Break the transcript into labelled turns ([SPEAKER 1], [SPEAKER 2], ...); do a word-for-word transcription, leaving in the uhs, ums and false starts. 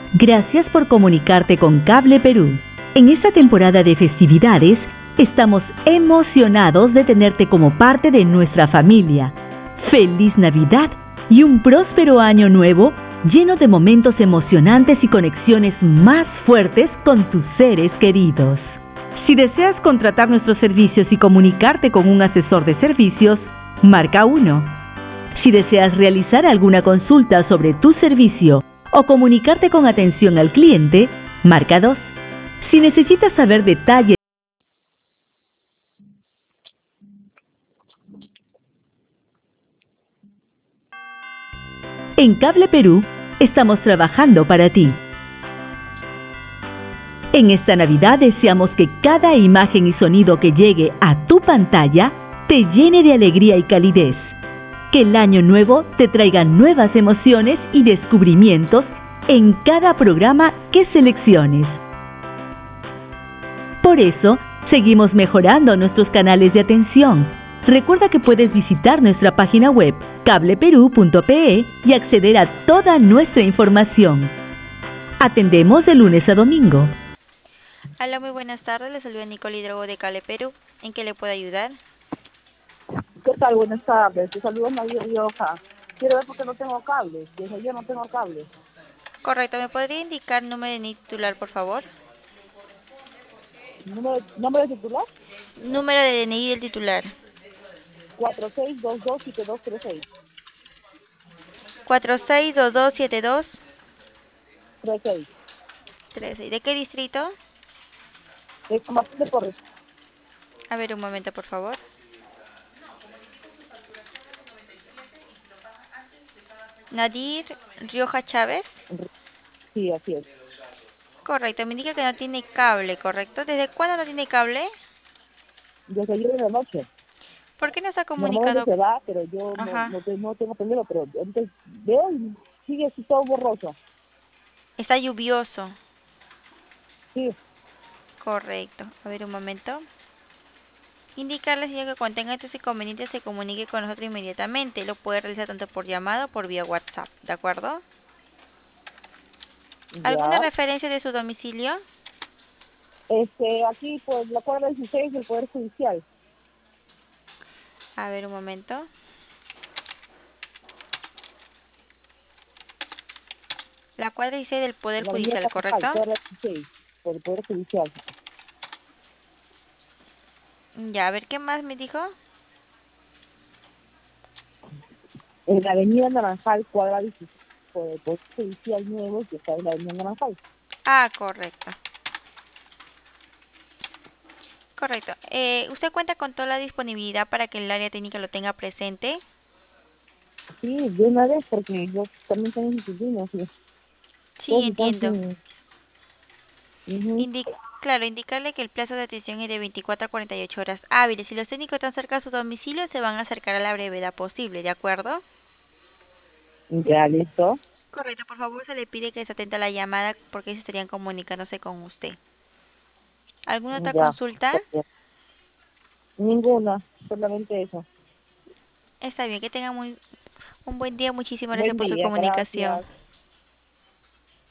[SPEAKER 1] Gracias por comunicarte con Cable Perú. En esta temporada de festividades, estamos emocionados de tenerte como parte de nuestra familia. ¡Feliz Navidad y un próspero año nuevo lleno de momentos emocionantes y conexiones más fuertes con tus seres queridos! Si deseas contratar nuestros servicios y comunicarte con un asesor de servicios, marca uno. Si deseas realizar alguna consulta sobre tu servicio o comunicarte con atención al cliente, marca dos. Si necesitas saber detalles en Cable Perú, estamos trabajando para ti. En esta Navidad deseamos que cada imagen y sonido que llegue a tu pantalla te llene de alegría y calidez. Que el año nuevo te traiga nuevas emociones y descubrimientos en cada programa que selecciones. Por eso, seguimos mejorando nuestros canales de atención. Recuerda que puedes visitar nuestra página web cable perú punto pe y acceder a toda nuestra información. Atendemos de lunes a domingo.
[SPEAKER 2] Hola, muy buenas tardes. Les saluda Nicole Hidrogo de Cable Perú. ¿En qué le puedo ayudar?
[SPEAKER 3] ¿Qué tal? Buenas tardes. Te saludo María Rioja. Quiero ver por qué no tengo cable. Desde ayer no tengo cable.
[SPEAKER 2] Correcto, ¿me podría indicar número de N I D titular, por favor?
[SPEAKER 3] ¿Número, ¿Nombre de titular?
[SPEAKER 2] Número de D N I del titular.
[SPEAKER 3] cuatro seis dos dos siete dos tres seis.
[SPEAKER 2] cuatro seis dos dos siete dos
[SPEAKER 3] tres seis.
[SPEAKER 2] tres seis. ¿De qué distrito?
[SPEAKER 3] Es Martín de Porres.
[SPEAKER 2] A ver, un momento, por favor. Nadir Rioja Chávez.
[SPEAKER 3] Sí, así es.
[SPEAKER 2] Correcto, me indica que no tiene cable, ¿correcto? ¿Desde cuándo no tiene cable?
[SPEAKER 3] Desde ayer en la noche.
[SPEAKER 2] ¿Por qué no se ha
[SPEAKER 3] Normalmente
[SPEAKER 2] comunicado?
[SPEAKER 3] se va, pero yo no,
[SPEAKER 2] Ajá.
[SPEAKER 3] no, te- no tengo problema. Pero entonces veo y sigue así todo borroso.
[SPEAKER 2] Está lluvioso.
[SPEAKER 3] Sí,
[SPEAKER 2] Correcto. A ver, un momento. Indicarle, señor, que cuando tenga estos inconvenientes se comunique con nosotros inmediatamente. Lo puede realizar tanto por llamada o por vía WhatsApp, ¿de acuerdo? ¿Alguna
[SPEAKER 3] ya.
[SPEAKER 2] referencia de su domicilio?
[SPEAKER 3] Este, aquí, pues, la cuadra dieciséis del Poder Judicial.
[SPEAKER 2] A ver, un momento. La cuadra dieciséis del Poder
[SPEAKER 3] La avenida
[SPEAKER 2] Judicial,
[SPEAKER 3] Naranjal,
[SPEAKER 2] ¿correcto?
[SPEAKER 3] cuadra dieciséis, por el Poder Judicial.
[SPEAKER 2] Ya, a ver, ¿qué más me dijo?
[SPEAKER 3] En la avenida Naranjal, cuadra dieciséis, por el Poder Judicial nuevo, que está en la avenida Naranjal.
[SPEAKER 2] Ah, correcto. Correcto. Eh, ¿usted cuenta con toda la disponibilidad para que el área técnica lo tenga presente?
[SPEAKER 3] Sí, de una vez, porque yo también tengo mis sobrinos, y
[SPEAKER 2] Sí,
[SPEAKER 3] todos están
[SPEAKER 2] entiendo.
[SPEAKER 3] sin... Ujú.
[SPEAKER 2] Indi- claro, indicarle que el plazo de atención es de veinticuatro a cuarenta y ocho horas hábiles. Si los técnicos están cerca de su domicilio, se van a acercar a la brevedad posible, ¿de acuerdo?
[SPEAKER 3] Ya, listo.
[SPEAKER 2] Correcto, por favor se le pide que se atenta a la llamada porque ellos estarían comunicándose con usted. ¿Alguna otra
[SPEAKER 3] Ya.
[SPEAKER 2] consulta?
[SPEAKER 3] Está bien. Ninguna, solamente eso.
[SPEAKER 2] Está bien, que tengan muy, un buen día. Muchísimas gracias
[SPEAKER 3] Buen
[SPEAKER 2] por su
[SPEAKER 3] día,
[SPEAKER 2] comunicación.
[SPEAKER 3] gracias.